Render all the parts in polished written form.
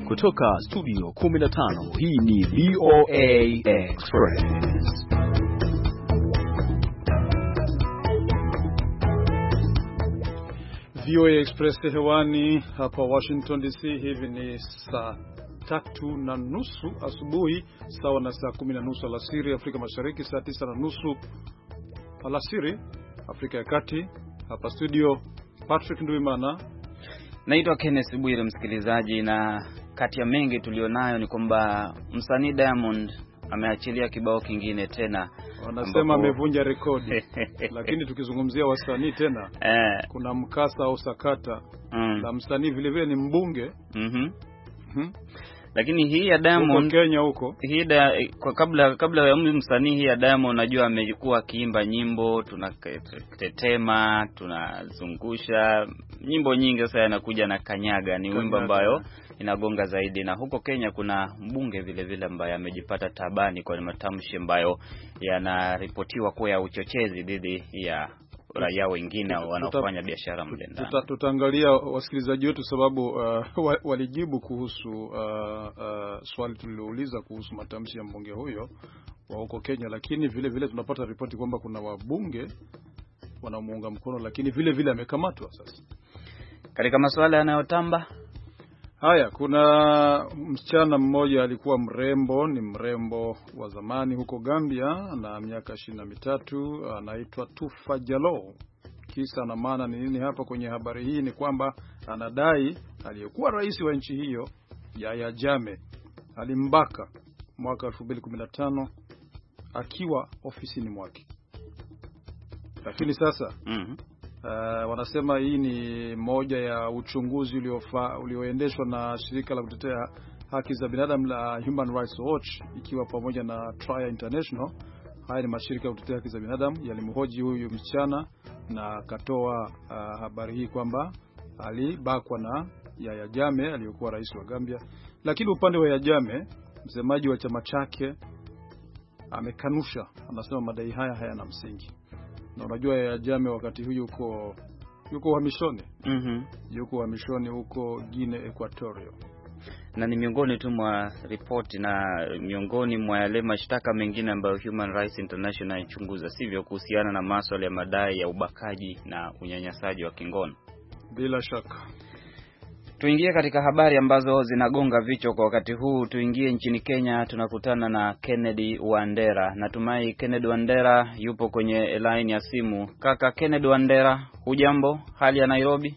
Kutoka studio 15 hii ni VOA Express. VOA Express hewani hapa Washington DC. Hivi ni saa 3:30 asubuhi, sawa na saa 10:30 alasiri Afrika Mashariki, saa 9:30 alasiri Afrika ya Kati. Hapa studio Patrick Nduimana, naitwa Kenneth Bwire. Msikilizaji, na kati ya mengi tulionayo ni kwamba msanii Diamond ameachilia kibao kingine tena. Wanasema amevunja rekodi. Lakini tukizungumzia wasanii tena, kuna mkasa au sakata la msanii vile vile ni mbunge. Lakini hii ya Diamond Kenya huko, hii kabla ya msanii, hii ya Diamond najua amekuwa akiimba nyimbo, tunatetema, tunazungusha nyimbo nyingi. Sasa yanakuja na kanyaga, ni wimbo ambayo inagonga zaidi. Na huko Kenya kuna mbunge vile vile ambaye amejipata tabani kwa matamshi ambayo yanaripotiwa kuwa ya uchochezi dhidi ya raia wengine wanaofanya biashara mle ndani. Tutaangalia wasikilizaji wetu, sababu walijibu kuhusu swali tulilouliza kuhusu matamshi ya mbunge huyo wa huko Kenya. Lakini vile vile tunapata ripoti kwamba kuna wabunge wanaomuunga mkono, lakini vile vile amekamatwa sasa. Katika masuala yanayotamba haya, kuna msichana mmoja alikuwa mrembo, ni mrembo wa zamani huko Gambia, na miaka 23, anaitwa Tufa Jallow. Kisa na maana ni nini hapa kwenye habari hii ni kwamba anadai aliyekuwa rais wa nchi hiyo Yahya Jammeh alimbaka mwaka 2015 akiwa ofisini mwake. Lakini sasa wanasema hii ni moja ya uchunguzi ulioendeshwa na shirika la kutetea haki za binadamu la Human Rights Watch, ikiwa pamoja na Trial International. Haya ni mashirika ya kutetea haki za binadamu yalimhoji huyu msichana na akatoa habari hii kwamba alibakwa na Yahya Jammeh aliyekuwa rais wa Gambia. Lakini upande wa Yahya Jammeh, msemaji wa chama chake amekanusha, anasema madai haya hayana msingi. Na unajua Yahya Jammeh wakati huyu yuko uhamishoni. Yuko uhamishoni huko Guinea Equatorial. Na ni miongoni tu mwa ripoti na miongoni mwa yale mashtaka mengine ambayo Human Rights International inachunguza, sivyo, kuhusiana na masuala ya madai ya ubakaji na unyanyasaji wa kingono. Bila shaka. Tuingie katika habari ambazo zinagonga vichwa kwa wakati huu. Tuingie nchini Kenya, tunakutana na Kennedy Wandera. Natumai Kennedy Wandera yupo kwenye line ya simu. Kaka Kennedy Wandera, hujambo? Hali ya Nairobi?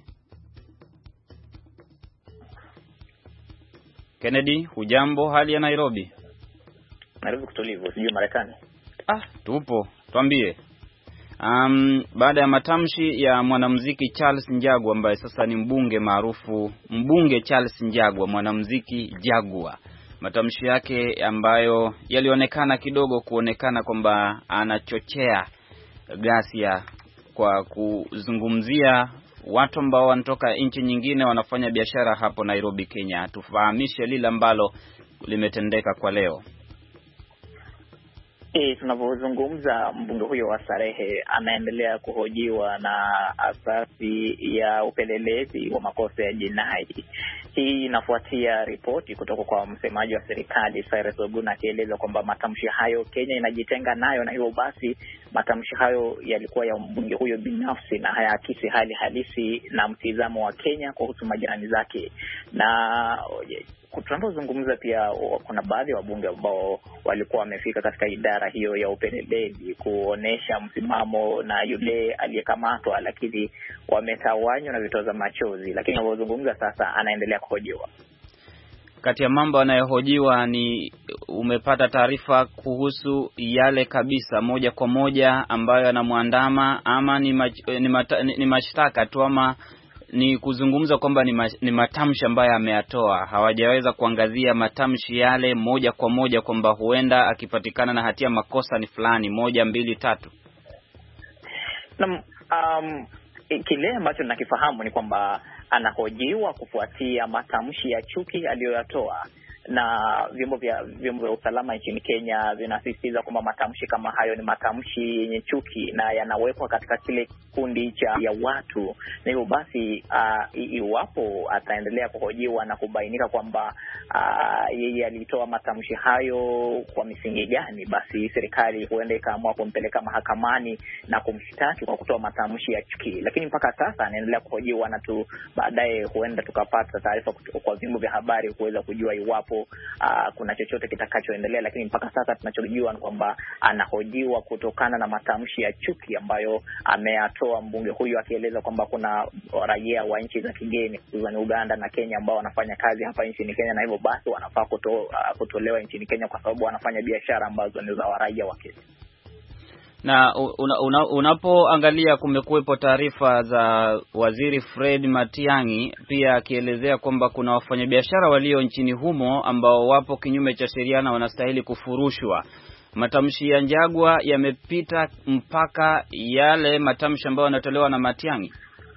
Kennedy, hujambo? Hali ya Nairobi? Nairobi kutulivu, sijui Marekani. Tupo. Tuambie. Baada ya matamshi ya mwanamuziki Charles Njagua ambaye sasa ni mbunge maarufu, mbunge Charles Njagua, mwanamuziki Jagua, matamshi yake ambayo yalionekana kidogo kuonekana kwamba anachochea ghasia kwa kuzungumzia watu ambao wanatoka nchi nyingine wanafanya biashara hapo Nairobi, Kenya. Tufahamishe lile ambalo limetendeka kwa leo. Tunavyozungumza, mbunge huyo wa Starehe anaendelea kuhojiwa na asasi ya upelelezi wa makosa ya jinai. Hii inafuatia ripoti kutoka kwa msemaji wa serikali Cyrus Oguna akieleza kwamba matamshi hayo Kenya inajitenga nayo, na hivyo basi matamshi hayo yalikuwa ya mbunge huyo binafsi na hayaakisi hali halisi na mtizamo wa Kenya kuhusu majirani zake. Na tunapozungumza pia kuna baadhi ya wabunge ambao walikuwa wamefika katika idara hiyo ya upelelezi kuonesha msimamo na yule aliyekamatwa, lakini wametawanywa na vitoza machozi. Lakini tunapozungumza sasa anaendelea kuhojiwa. Kati ya mambo anayohojiwa ni, umepata taarifa kuhusu yale kabisa moja kwa moja ambayo anamwandama, ama ni mashtaka tu, ama ni kuzungumza kwamba ni matamshi ambayo ameyatoa? Hawajaweza kuangazia matamshi yale moja kwa moja kwamba huenda akipatikana na hatia makosa ni fulani 1, 2, 3. Kile ambacho nakifahamu ni kwamba anahojiwa kufuatia matamshi ya chuki aliyoyatoa, na vyombo vya usalama nchini Kenya vinasisitiza kwamba matamshi kama hayo ni matamshi yenye chuki na yanawekwa katika kile kundi ya watu. Na hivyo basi iwapo ataendelea kuhojiwa na kubainika kwamba yeye alitoa matamshi hayo kwa misingi gani, basi serikali huenda ikaamua kumpeleka mahakamani na kumshtaki kwa kutoa matamshi ya chuki. Lakini mpaka sasa anaendelea kuhojiwa, na baadaye huenda tukapata taarifa kwa vyombo vya habari kuweza kujua iwapo kuna chochote kitakachoendelea. Lakini mpaka sasa tunachojua ni kwamba anahojiwa kutokana na matamshi ya chuki ambayo ameyatoa mbunge huyu, akieleza kwamba kuna raia wa nchi za kigeni hususan Uganda na Kenya ambao wanafanya kazi hapa nchini Kenya, na hivyo basi wanafaa kutolewa nchini Kenya kwa sababu wanafanya biashara ambazo ni za raia wa Kenya. Na unapoangalia kumekuwepo taarifa za Waziri Fred Matiang'i pia akielezea kwamba kuna wafanyabiashara walio nchini humo ambao wapo kinyume cha sheria na wanastahili kufurushwa. Matamshi ya Njagua yamepita mpaka yale matamshi ambayo yanatolewa na Matiang'i.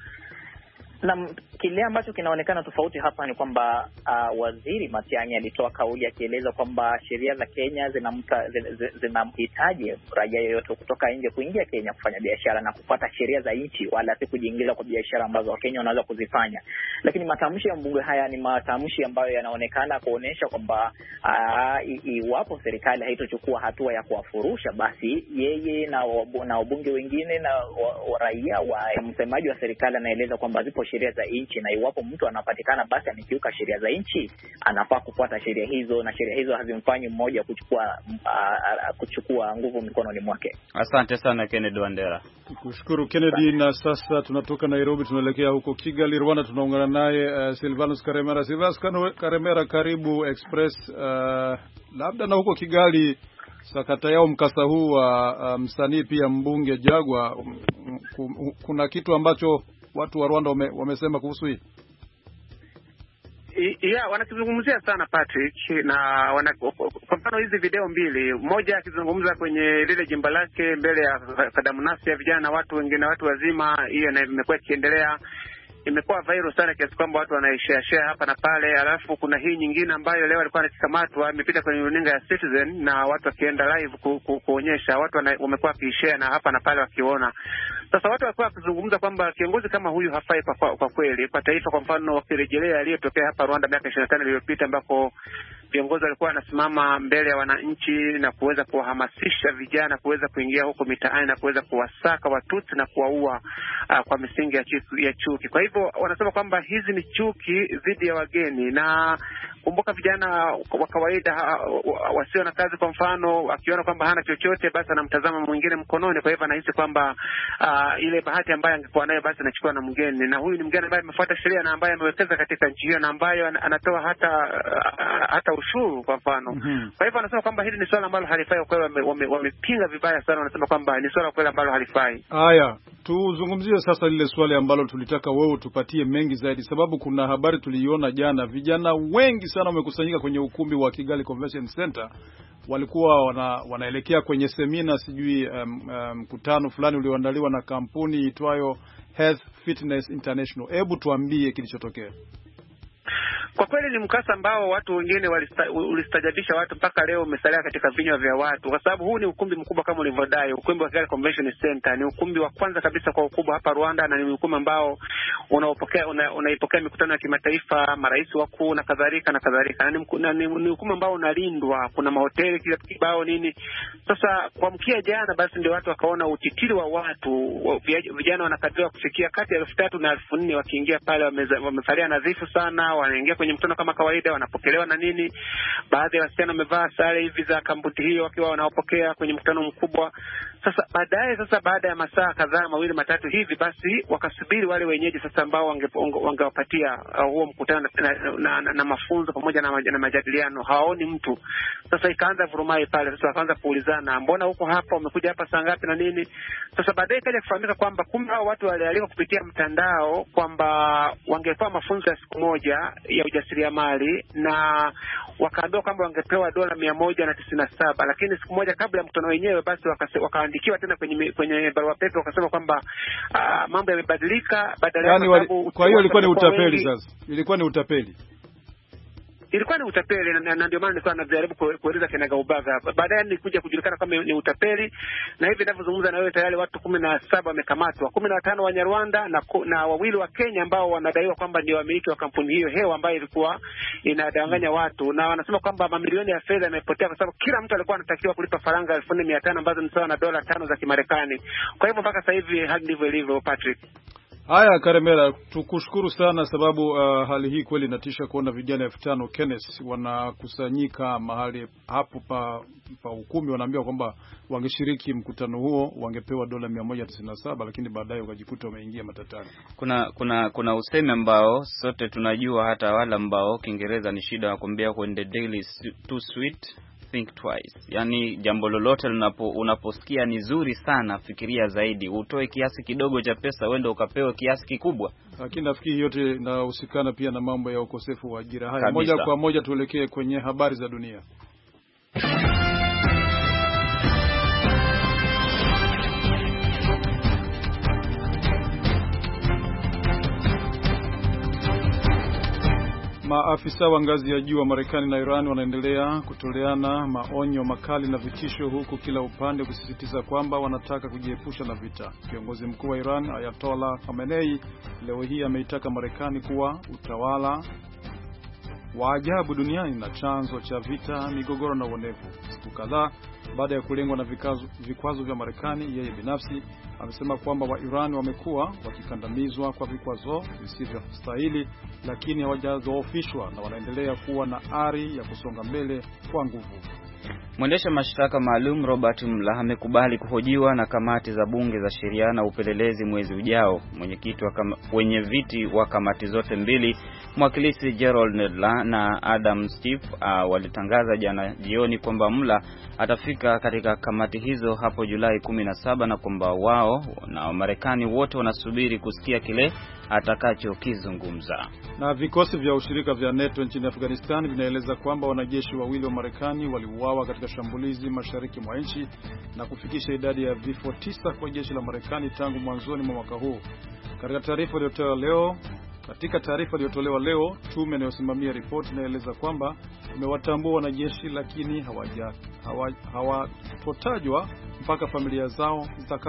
Na kile ambacho kinaonekana tofauti hapa ni kwamba Waziri Matiang'i alitoa kauli akieleza kwamba sheria za Kenya zinamhitaji raia yoyote kutoka nje kuingia Kenya kufanya biashara na kufuata sheria za nchi, wala si kujiingiza kwa biashara ambazo Wakenya wanaweza kuzifanya. Lakini matamshi ya mbunge haya ni matamshi ambayo yanaonekana kuonesha kwamba iwapo serikali haitochukua hatua ya kuwafurusha, basi yeye na wabunge wengine na raia msemaji wa serikali anaeleza kwamba zipo sheria za nchi, na iwapo mtu anapatikana basi amekiuka sheria za nchi, anafaa kufuata sheria hizo, na sheria hizo hazimfanyi mmoja kuchukua nguvu mikononi mwake. Asante sana Kennedy Wandera. Kushukuru Kennedy. Na sasa tunatoka Nairobi tunaelekea huko Kigali, Rwanda. Tunaungana naye Silvanus Karemera. Silvanus Karemera, karibu Express. Labda na huko Kigali sakata yao mkasa huu wa msanii pia mbunge Jagwa, kuna kitu ambacho watu wa Rwanda wamesema kuhusu hii? Wanakizungumzia sana Patrick, na kwa mfano hizi video mbili, mmoja akizungumza kwenye lile jimbo lake mbele ya kadamunasi ya vijana, watu wengine, watu wazima. Hiyo imekuwa ikiendelea, imekuwa viral sana kiasi kwamba watu wanaishare hapa na pale. Alafu kuna hii nyingine ambayo leo alikuwa anakamatwa, imepita kwenye runinga ya Citizen, na watu wakienda live kuonyesha, watu wamekuwa wakishare na hapa na pale wakiona. Sasa watu walikuwa wakizungumza kwamba kiongozi kama huyu hafai kwa kweli kwa taifa. Kwa mfano wakirejelea aliyotokea hapa Rwanda miaka 25 iliyopita, ambako viongozi walikuwa wanasimama mbele ya wananchi na kuweza kuwahamasisha vijana kuweza kuingia huko mitaani na kuweza kuwasaka Watutsi na kuwaua kwa misingi ya chuki. Kwa hivyo wanasema kwamba hizi ni chuki dhidi ya wageni, na kumbuka vijana wa kawaida wasio na kazi, kwa mfano akiona kwamba hana chochote, basi anamtazama mwingine mkononi. Kwa hivyo anahisi kwamba ile bahati ambayo angekuwa nayo basi anachukua na mgeni, na huyu ni mgeni ambaye amefuata sheria na ambaye amewekeza katika nchi hiyo na ambayo anatoa hata ushuru kwa mfano. Kwa hivyo anasema kwamba hili ni swala ambalo halifai. Kwa hiyo wamepinga vibaya sana, wanasema kwamba ni swala kweli ambalo halifai. Haya, tuzungumzie sasa lile swali ambalo tulitaka wewe tupatie mengi zaidi, sababu kuna habari tuliiona jana, vijana wengi sana wamekusanyika kwenye ukumbi wa Kigali Convention Center. Walikuwa wanaelekea kwenye semina, sijui mkutano fulani ulioandaliwa na kampuni itwayo Health Fitness International. Hebu tuambie kilichotokea. Kwa kweli ni mkasa ambao watu wengine ulistajabisha watu, mpaka leo umesalia katika vinywa vya watu, kwa sababu huu ni ukumbi mkubwa kama ulivyodai. Ukumbi wa Kigali Convention Center ni ukumbi wa kwanza kabisa kwa ukubwa hapa Rwanda, na ni ukumbi ambao unaipokea mikutano ya kimataifa, marais wakuu na kadhalika na kadhalika. Ni ukumbi ambao unalindwa, kuna mahoteli kibao nini. Sasa kwa mkia jana basi ndio watu wakaona utitiri wa watu, vijana wanakadiriwa kufikia kati ya 3,000 na 4,000 wakiingia pale, wamefalia nadhifu sana, wanaingia kwenye mkutano kama kawaida, wanapokelewa na nini. Baadhi ya wasichana wamevaa sare hivi za kampuni hiyo wakiwa wanawapokea kwenye mkutano mkubwa. Sasa baada ya masaa kadhaa, 2-3 hivi, basi wakasubiri wale wenyeji sasa ambao wangewapatia huo mkutano na mafunzo pamoja na majadiliano. Hawaoni mtu. Sasa ikaanza vurumai pale. Sasa wakaanza kuulizana, mbona huko hapa, umekuja hapa saa ngapi na nini. Sasa baadaye kaja kufahamika kwamba kumbe hao watu walialikwa kupitia mtandao kwamba wangepewa mafunzo ya siku moja ya ujasiriamali, na wakaambiwa kwamba wangepewa $197, lakini siku moja kabla ya mkutano wenyewe basi wakaandikiwa tena kwenye barua pepe, wakasema kwamba mambo yamebadilika, badala ya kwa hiyo ilikuwa ni utapeli. Sasa ilikuwa ni utapeli. ilikuwa ni utapeli, na ndio maana nilikuwa najaribu kueleza kinagaubaga. Baadaye nilikuja kujulikana kama ni utapeli, na hivi ninavyozungumza na wewe tayari watu 17 wamekamatwa, 15 wa Rwanda na wawili wa Kenya ambao wanadaiwa kwamba ndio wamiliki wa kampuni hiyo hewa ambayo ilikuwa inadanganya watu, na wanasema kwamba mamilioni ya fedha yamepotea kwa sababu kila mtu alikuwa anatakiwa kulipa faranga 1500 ambazo ni sawa na dola 5 za Kimarekani. Kwa hivyo mpaka sasa hivi hali ndivyo ilivyo, Patrick. Haya Karemera, tukushukuru sana sababu hali hii kweli inatisha kuona vijana 5000 Kenneth wanakusanyika mahali hapo pa ukumi, wanaambia kwamba wangeshiriki mkutano huo wangepewa dola 197, lakini baadaye wakajikuta wameingia matatani. Kuna usemi ambao sote tunajua, hata wala ambao Kiingereza ni shida kuambia when the daily is too sweet think twice. Yani jambo lolote unaposikia ni zuri sana, fikiria zaidi. Utoe kiasi kidogo cha pesa uende ukapewa kiasi kikubwa. Lakini nafikiri yote inahusikana pia na mambo ya ukosefu wa ajira. Haya, moja kwa moja tuelekee kwenye habari za dunia. Maafisa wa ngazi ya juu wa Marekani na Iran wanaendelea kutoleana maonyo makali na vitisho, huku kila upande kusisitiza kwamba wanataka kujiepusha na vita. Kiongozi mkuu wa Iran Ayatollah Khamenei leo hii ameitaka Marekani kuwa utawala wa ajabu duniani na chanzo cha vita, migogoro na uonevu. Siku kadhaa baada ya kulengwa na vikwazo vya Marekani, yeye binafsi amesema kwamba wa Iran wamekuwa wakikandamizwa kwa vikwazo visivyostahili, lakini hawajadhoofishwa na wanaendelea kuwa na ari ya kusonga mbele kwa nguvu. Mwendesha mashtaka maalum Robert Mueller amekubali kuhojiwa na kamati za bunge za sheria na upelelezi mwezi ujao. Mwenyekiti wenye viti wa kamati zote mbili, mwakilishi Gerald Nadler na Adam Schiff, walitangaza jana jioni kwamba Mueller atafika katika kamati hizo hapo Julai 17 na kwamba wao na Marekani wote wanasubiri kusikia kile atakachokizungumza. Na vikosi vya ushirika vya NATO nchini Afghanistan vinaeleza kwamba wanajeshi wawili wa Marekani waliuawa katika shambulizi mashariki mwa nchi na kufikisha idadi ya vifo 9 kwa jeshi la Marekani tangu mwanzoni mwa mwaka huu. Katika taarifa iliyotolewa leo, tume inayosimamia ripoti inaeleza kwamba imewatambua wanajeshi, lakini hawatotajwa mpaka familia zao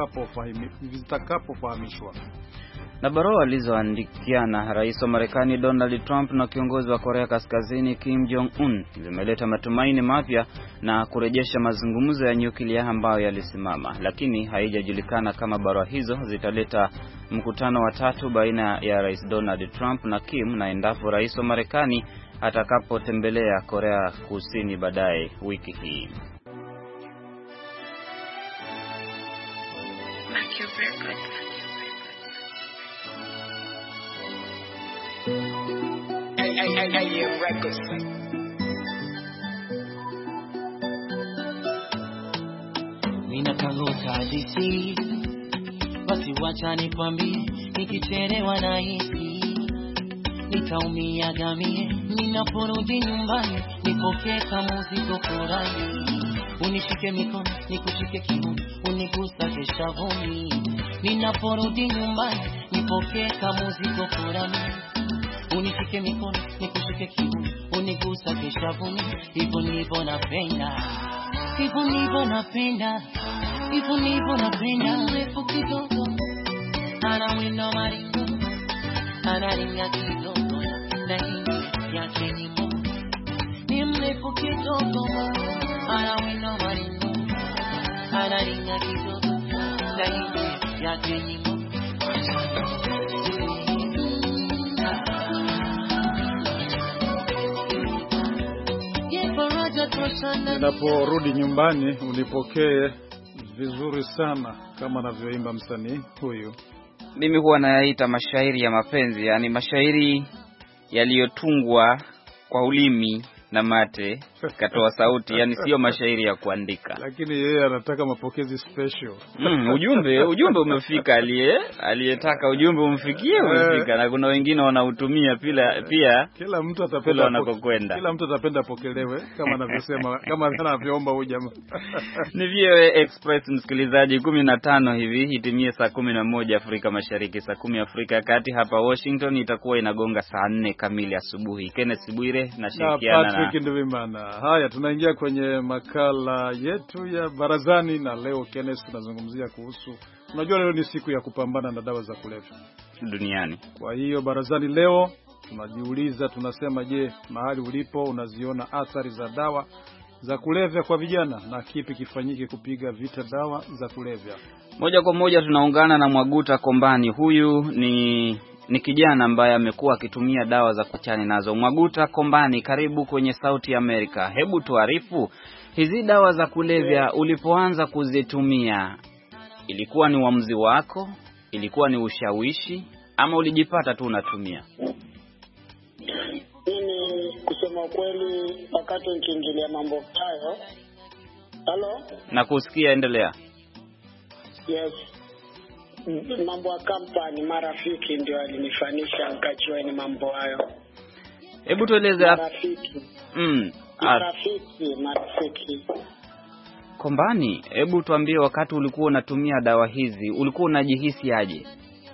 zitakapofahamishwa. Na barua alizoandikiana Rais wa Marekani Donald Trump na kiongozi wa Korea Kaskazini Kim Jong-un zimeleta matumaini mapya na kurejesha mazungumzo ya nyuklia ambayo yalisimama, lakini haijajulikana kama barua hizo zitaleta mkutano wa tatu baina ya Rais Donald Trump na Kim, na endapo Rais wa Marekani atakapotembelea Korea Kusini baadaye wiki hii. Mina kanguka DC, basi wacha nikwambie, nikichelewa na hisi nitaumia gamie. Ninaporudi nyumbani nipokee kama mzigo furahi, unishike mikono nikushike kiuno, unigusa keshavuni. Ninaporudi nyumbani nipokee kama mzigo furahi, unishike mikono nikushike kiuno, unigusa keshavuni. Hivyo ndivyo napenda, hivyo ndivyo napenda, hivyo ndivyo napenda. Mrefu kidogo anawinda maringo, anaringa kidogo na hii yake ni Mungu. Ni mrefu kidogo anawinda maringo, anaringa kidogo na hii yake ni Mungu. Ninaporudi nyumbani unipokee vizuri sana, kama anavyoimba msanii huyu. Mimi huwa nayaita mashairi ya mapenzi, yani mashairi yaliyotungwa kwa ulimi na mate, katoa sauti, yani sio mashairi ya kuandika. Lakini yeye anataka mapokezi special. Ujumbe umefika, aliyetaka ujumbe umfikie umefika, na kuna wengine wanautumia pia kila mtu atapenda wanakokwenda. Kila mtu atapenda pokelewe kama anavyosema, kama anavyoomba huyu jamaa. Ni VOA Express msikilizaji, 15 hivi hitimie saa 11 Afrika Mashariki, saa 10 Afrika ya Kati. Hapa Washington itakuwa inagonga saa 4 kamili asubuhi. Kenneth Bwire na shirikiana na Patrick Ndwimana. Haya, tunaingia kwenye makala yetu ya barazani, na leo Kenneth tunazungumzia kuhusu, unajua leo ni siku ya kupambana na dawa za kulevya duniani. Kwa hiyo barazani leo tunajiuliza, tunasema, je, mahali ulipo unaziona athari za dawa za kulevya kwa vijana, na kipi kifanyike kupiga vita dawa za kulevya? Moja kwa moja tunaungana na Mwaguta Kombani. Huyu ni kijana ambaye amekuwa akitumia dawa za kuchani nazo. Mwaguta Kombani, karibu kwenye Sauti ya Amerika. Hebu tuarifu, hizi dawa za kulevya ulipoanza kuzitumia, ilikuwa ni uamuzi wako, ilikuwa ni ushawishi, ama ulijipata tu unatumia? Mimi kusema kweli, wakati nikiingilia mambo hayo. Halo? Nakusikia, endelea. Yes. Mambo ya kampani, marafiki ndio alinifanisha nikajua ni mambo hayo. Hebu tueleze marafiki. Marafiki. Kombani, hebu tuambie, wakati ulikuwa unatumia dawa hizi ulikuwa unajihisi aje?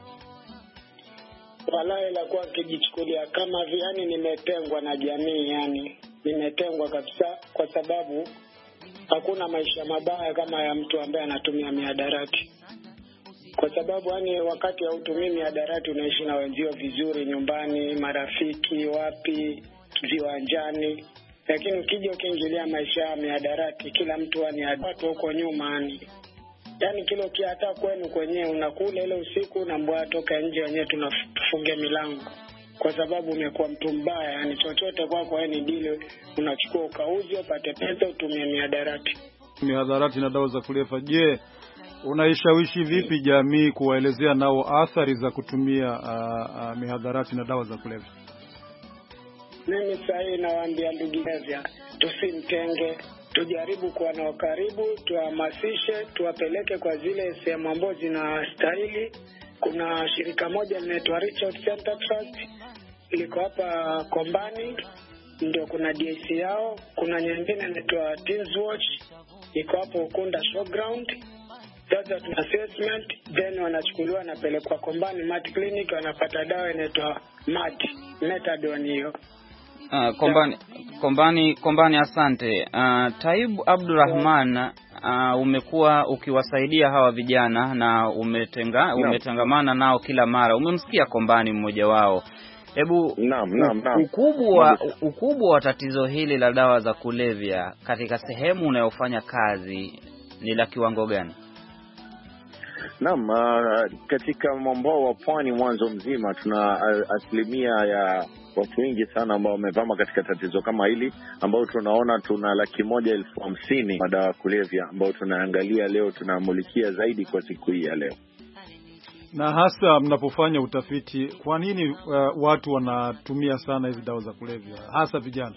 Wala ilikuwa kijichukulia kama yani nimetengwa na jamii, yani nimetengwa kabisa, kwa sababu hakuna maisha mabaya kama ya mtu ambaye anatumia mihadarati. Kwa sababu yani wakati hautumii mihadarati unaishi na wenzio vizuri nyumbani, marafiki, wapi, viwanjani. Lakini ukija ukiingilia maisha ya mihadarati, kila mtu watu huko nyuma yani kilo hata kwenu kwenyewe unakula ile usiku na mbwa toka nje, wenyewe tunafungia milango kwa sababu umekuwa mtu mbaya. Yani chochote kwako yani dile unachukua ukauze upate pesa utumie mihadarati. Mihadarati na dawa za kulevya, je, unaishawishi vipi jamii kuwaelezea nao athari za kutumia mihadarati na dawa za kulevya? Mimi sasa nawaambia ndugu zangu, tusimtenge, tujaribu kuwa nao karibu, tuhamasishe, tuwapeleke kwa zile sehemu ambazo zinastahili. Kuna shirika moja linaitwa Richard Center Trust liko hapa Kombani, ndio kuna DIC yao. Kuna nyingine inaitwa Teens Watch iko hapo Ukunda Showground. Sasa tuna assessment, then wanachukuliwa na pelekwa Kombani Mat Clinic, wanapata dawa inaitwa Methadone hiyo. Kombani, asante. Taibu Abdurrahman, umekuwa ukiwasaidia hawa vijana na umetangamana nao kila mara. Umemsikia Kombani mmoja wao. Hebu ukubwa wa tatizo hili la dawa za kulevya katika sehemu unayofanya kazi ni la kiwango gani? Naam, katika mwambao wa pwani mwanzo mzima tuna asilimia ya watu wengi sana ambao wamevama katika tatizo kama hili, ambao tunaona tuna 150,000 madawa ya kulevya ambao tunaangalia leo, tunamulikia zaidi kwa siku hii ya leo. Na hasa mnapofanya utafiti, kwa nini watu wanatumia sana hizi dawa za kulevya, hasa vijana?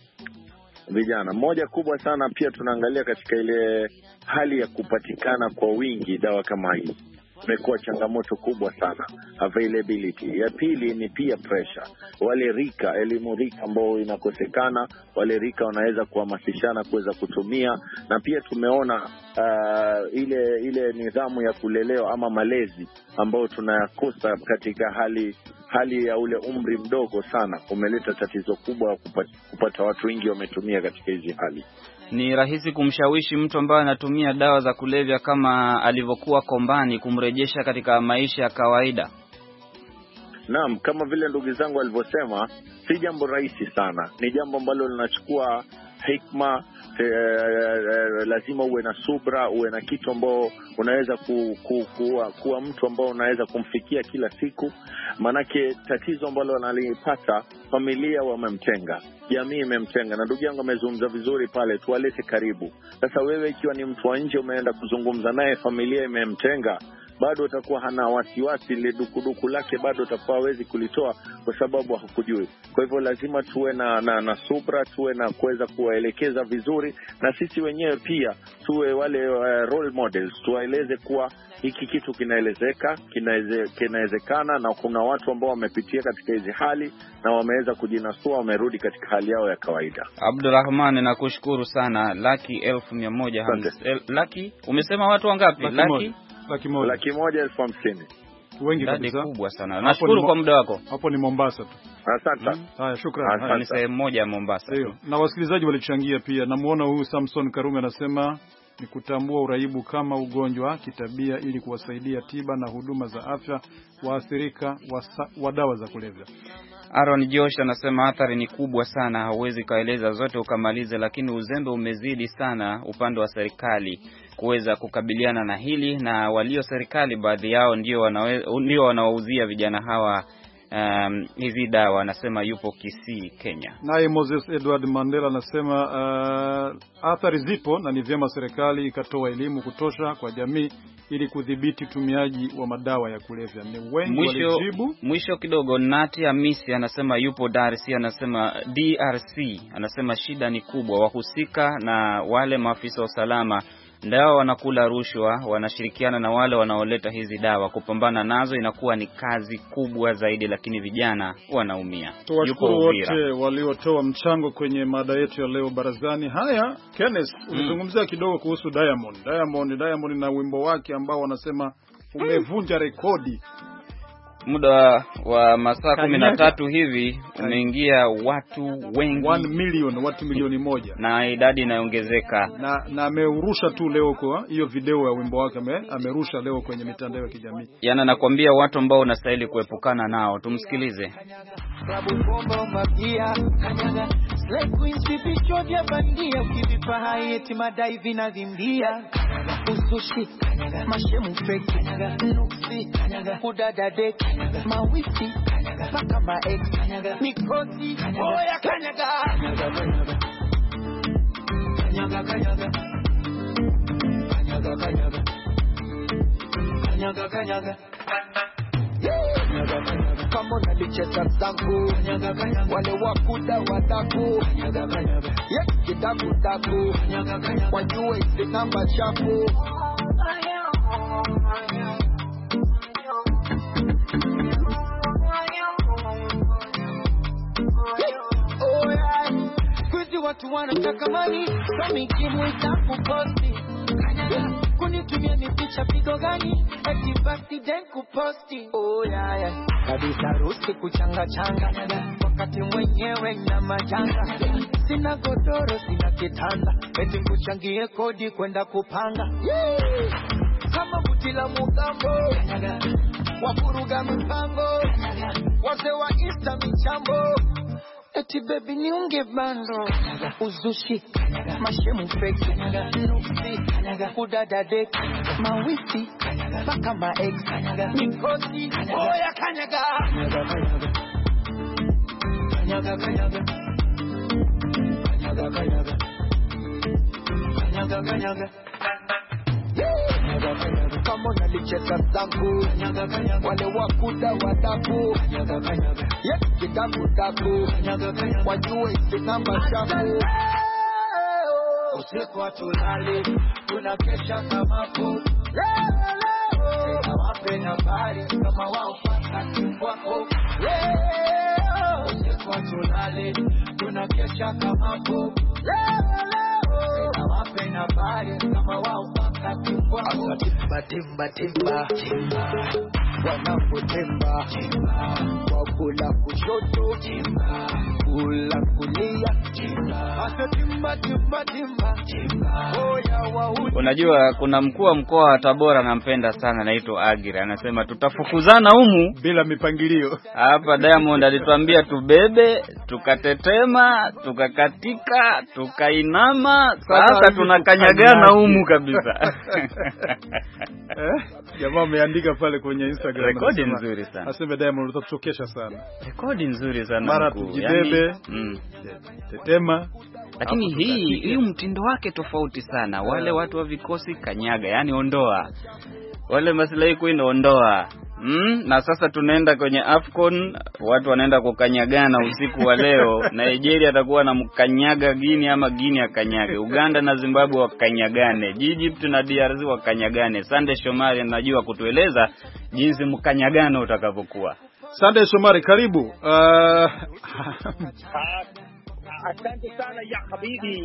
Moja kubwa sana, pia tunaangalia katika ile hali ya kupatikana kwa wingi dawa kama hii. Imekuwa changamoto kubwa sana, availability. Ya pili ni pia pressure. Wale elimu rika ambao inakosekana, wale rika wanaweza kuhamasishana kuweza kutumia, na pia tumeona ile nidhamu ya kulelewa ama malezi ambao tunayakosa katika hali ya ule umri mdogo sana, umeleta tatizo kubwa kupata watu wengi wametumia katika hizi hali. Ni rahisi kumshawishi mtu ambaye anatumia dawa za kulevya kama alivyokuwa Kombani kumrejesha katika maisha ya kawaida? Naam, kama vile ndugu zangu walivyosema, si jambo rahisi sana. Ni jambo ambalo linachukua hikma, lazima uwe na subra, uwe na kitu ambao unaweza kuwa mtu ambao unaweza kumfikia kila siku. Manake tatizo ambalo analipata, familia wamemtenga, jamii imemtenga, na ndugu yangu amezungumza vizuri pale, tuwalete karibu. Sasa wewe ikiwa ni mtu wa nje umeenda kuzungumza naye, familia imemtenga, bado atakuwa hana wasiwasi, ile dukuduku lake bado atakuwa hawezi kulitoa kwa sababu hakujui. Kwa hivyo lazima tuwe na subra, tuwe na kuweza kuwaelekeza vizuri, na sisi wenyewe pia tuwe wale role models, tuwaeleze kuwa hiki kitu kinawezekana, na kuna watu ambao wamepitia katika hizi hali na wameweza kujinasua, wamerudi katika hali yao ya kawaida. Abdurrahman, nakushukuru sana. Laki 1,150. Laki, umesema watu wangapi? Laki 1,150. Wengi kabisa. Kubwa sana. Nashukuru kwa muda wako. Hapo ni Mombasa tu. Asante. Haya, shukrani. Ni sehemu moja ya Mombasa. Ndio. Na wasikilizaji walichangia pia. Namuona huyu Samson Karume anasema ni kutambua uraibu kama ugonjwa kitabia ili kuwasaidia tiba na huduma za afya waathirika wa dawa za kulevya. Aaron Josh anasema athari ni kubwa sana, hauwezi kaeleza zote ukamalize, lakini uzembe umezidi sana upande wa serikali kuweza kukabiliana na hili, na walio serikali baadhi yao ndio wanawauzia vijana hawa hizi dawa. Anasema yupo Kisii, Kenya. Naye Moses Edward Mandela anasema athari zipo na ni vyema serikali ikatoa elimu kutosha kwa jamii ili kudhibiti utumiaji wa madawa ya kulevya. Ni wengi walijibu. Mwisho kidogo, Nati Hamisi anasema yupo DRC, anasema shida ni kubwa, wahusika na wale maafisa wa usalama ndio wanakula rushwa, wanashirikiana na wale wanaoleta hizi dawa. Kupambana nazo inakuwa ni kazi kubwa zaidi, lakini vijana wanaumia. Tuwashukuru wote waliotoa mchango kwenye mada yetu ya leo barazani. Haya, Kenneth, ulizungumzia kidogo kuhusu Diamond na wimbo wake ambao wanasema umevunja rekodi. Muda wa masaa 13 hivi umeingia watu wengi, 1 million, watu milioni 1, na idadi inaongezeka. Na ameurusha tu leo kwa hiyo video ya wimbo wake, amerusha leo kwenye mitandao ya kijamii. Yana nakwambia watu ambao unastahili kuepukana nao. Tumsikilize. Usushi, mashemu fake, nuksi, kudada deki, mawifi, maka maex, mikosi, oya kanyaga. Kanyaga, kanyaga. Kanyaga, kanyaga. Kanyaga, kanyaga. Kama unalicheza zangu, wale wakuda wadaku, kidaku daku, wajue isi namba chapu. Kuzi watu wanataka mani, kami kimu itaku posti. Kunitumia ni picha pigo gani, eti basi den kuposti. Kabisa rusi kuchanga changa, wakati mwenyewe na majanga. Sina godoro, sina kitanda, eti kuchangie kodi kwenda kupanga. Kama butila mugambo, wafuruga mpango, wase wa Insta michambo. Eti baby niunge bando, uzushi, mashemu fake, nuksi, kudada deki, mawifi, maka maex, mikosi, oya kanyaga. Kanyaga, kanyaga. Kanyaga, kanyaga. Kanyaga, kanyaga. Kama unalicheza zangu, wale wakuda wadaku, kidaku daku, wajue isi namba chapu. Usiku watulali, tunakesha kama ku. Sina wape na bari, kama waupata wako. Usiku watulali, tunakesha kama ku. Sina wape na bari, kama waupata. Asa timba timba timba timba, wanapotemba timba, wakula kushoto timba, kula kulia timba. Asa timba timba timba timba, oya wauni. Unajua kuna mkuu wa mkoa wa Tabora anampenda sana, anaitwa Agira, anasema tutafukuzana humu bila mipangilio. Hapa Diamond alituambia tubebe, tukatetema, tukakatika, tukainama, sasa tunakanyagana humu kabisa. Jamaa ameandika pale kwenye Instagram. Rekodi nzuri sana. Aseme Diamond utatuchokesha sana. Rekodi nzuri sana. Mara tujibebe, tetema. Lakini hii mtindo wake tofauti sana. Wale watu wa vikosi kanyaga, yani ondoa. Wale maslahi kuinaondoa. Na sasa tunaenda kwenye AFCON, watu wanaenda kukanyagana usiku wa leo. Nigeria atakuwa na mkanyaga Guinea ama Guinea akanyage. Uganda na Zimbabwe wakanyagane. Egypt na DRC wakanyagane. Sunday Shomari anajua kutueleza jinsi mkanyagano utakavyokuwa. Sunday Shomari, karibu. Asante sana ya habibi.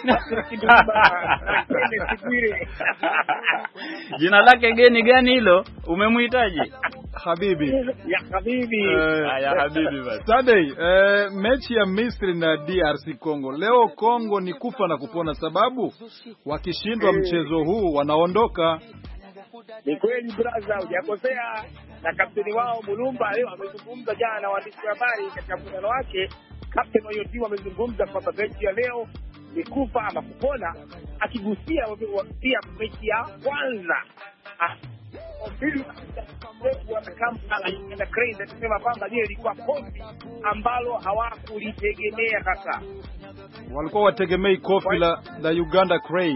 Jina lake gani hilo? Umemhitaji? Habibi. Ya habibi. Ya habibi basi. Sunday, mechi ya Misri na DRC Congo. Leo Congo ni kufa na kupona, sababu wakishindwa mchezo huu wanaondoka. Ni kweli brother, hujakosea. Na kapteni wao Mulumba leo amezungumza jana na waandishi wa habari katika mkutano wake. Kapteni wa timu amezungumza kwamba mechi ya leo ni kufa ama kupona, akigusia pia mechi ya kwanza. Anasema kwamba lile lilikuwa kofi ambalo hawakulitegemea kaka. Walikuwa wategemei kofi la Uganda Crane.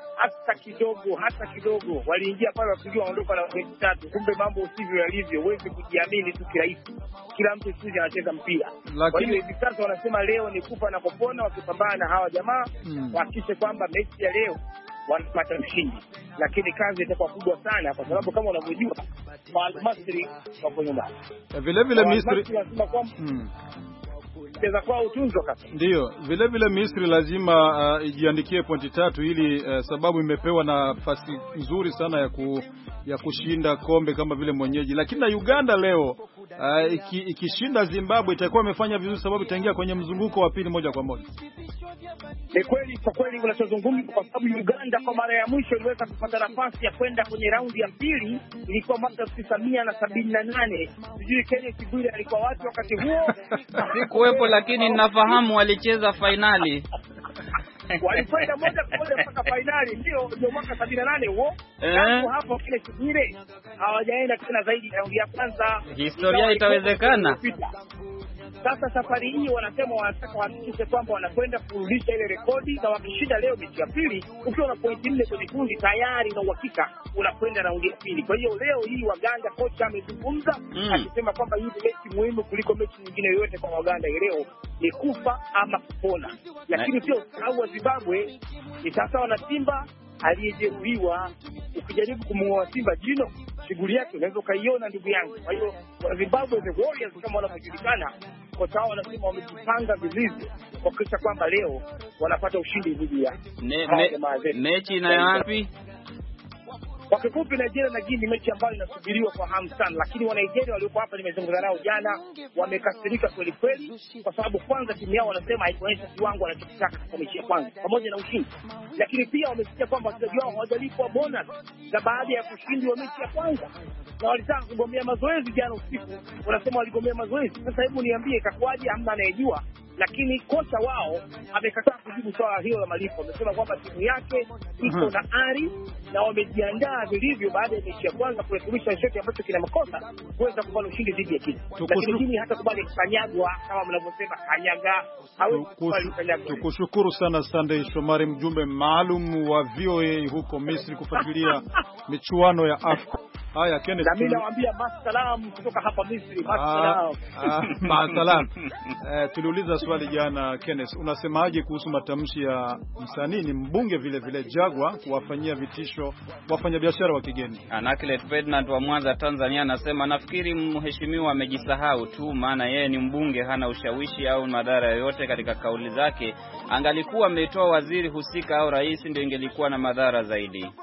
Hata kidogo waliingia pale wakijua waondoka na mechi 3. Kumbe mambo usivyo yalivyo, uweze kujiamini tu kirahisi. Kila mtu sisi anacheza mpira. Kwa hiyo hivi sasa wanasema leo ni kufa na kupona, wakipambana na hawa jamaa wahakikishe kwamba mechi ya leo wanapata ushindi. Lakini kazi itakuwa kubwa sana, kwa sababu kama unavyojua Misri wako nyumbani. Vile Misri lazima kwamba cheza kwa utunzo kaka. Ndio, vile Misri lazima ijiandikie pointi 3 ili sababu imepewa nafasi nzuri sana ya kushinda kombe kama vile mwenyeji. Lakini na Uganda leo ikishinda Zimbabwe itakuwa imefanya vizuri, sababu itaingia kwenye mzunguko wa pili moja kwa moja. Ni kweli, kwa kweli unachozungumza, kwa sababu Uganda kwa mara ya mwisho iliweza kupata nafasi ya kwenda kwenye raundi ya pili ilikuwa mwaka 1978. Sijui Kenya Kibwire alikuwa wapi wakati huo. Sikuwepo, lakini ninafahamu walicheza finali. Walikwenda moja kwa moja mpaka finali, ndio mwaka 78 huo. Hapo kile Kibwire hawajaenda tena zaidi ya raundi ya kwanza. Historia itawezekana. Sasa safari hii wanasema wanataka wahakikishe kwamba wanakwenda kurudisha ile rekodi, na wakishinda leo mechi ya pili, ukiwa na pointi 4 kwenye kundi tayari na uhakika unakwenda raundi ya pili. Kwa hiyo leo hii Waganda, kocha amezungumza akisema kwamba hii ni mechi muhimu kuliko mechi nyingine yoyote kwa Waganda. Leo ni kufa ama kupona. Lakini pia usahau wa Zimbabwe ni sawa na Simba aliyejeruhiwa. Ukijaribu kumuoa Simba jino, shughuli yake unaweza kaiona ndugu yangu. Kwa hiyo Zimbabwe the Warriors kama wanavyojulikana, kocha wao wanasema wamejipanga vilivyo kuhakikisha kwamba leo wanapata ushindi dhidi ya mechi inayoanza. Kwa kifupi, Nigeria na Guinea mechi ambayo inasubiriwa kwa hamu sana, lakini wa Nigeria walioko hapa nimezungumza nao jana wamekasirika kweli kweli, kwa sababu kwanza timu yao wanasema haikuonyesha kiwango wanachotaka kwa mechi ya kwanza pamoja na ushindi, lakini pia wamesikia kwamba wachezaji wao hawajalipwa bonus za baada ya kushindwa mechi ya kwanza, na walitaka kugomea mazoezi jana usiku. Wanasema waligomea mazoezi. Sasa hebu niambie itakuwaje? Hamna anayejua, lakini kocha wao amekataa kujibu swala hilo la malipo. Amesema kwamba timu yake iko na ari na wamejiandaa vilivyo baada ya mechi ya kwanza kurekebisha chochote ambacho kina makosa kuweza kupata ushindi dhidi ya Kenya. Lakini Kenya hata kubali kanyagwa kama mnavyosema kanyaga hawezi kubali kanyagwa. Tukushukuru sana Sunday Shomari, mjumbe maalum wa VOA huko Misri kufuatilia michuano ya AFCON. Haya Kenneth, na mimi nawaambia masalam kutoka hapa Misri. Masalam. Tuliuliza swali jana Kenneth, unasemaje kuhusu matamshi ya msanii ni mbunge vile Jagwa kuwafanyia vitisho wafanyabiashara wa kigeni? Anaclet Ferdinand wa Mwanza Tanzania anasema nafikiri mheshimiwa amejisahau tu, maana yeye ni mbunge, hana ushawishi au madhara yoyote katika kauli zake. Angalikuwa ametoa waziri husika au rais, ndio ingelikuwa na madhara zaidi.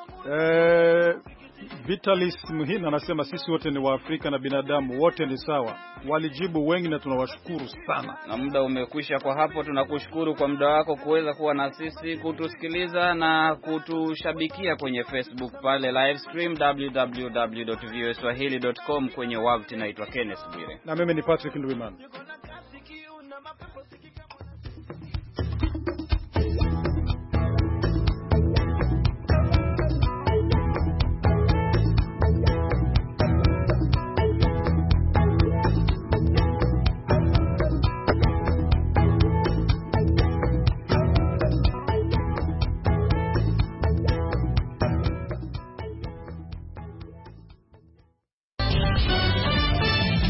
Vitalis Muhina anasema sisi wote ni Waafrika na binadamu wote ni sawa. Walijibu wengi na tunawashukuru sana. Na muda umekwisha kwa hapo. Tunakushukuru kwa muda wako kuweza kuwa na sisi, kutusikiliza na kutushabikia kwenye Facebook pale live stream www.voaswahili.com. Kwenye wavuti naitwa Kenneth Bwire. Na mimi ni Patrick Ndwimana.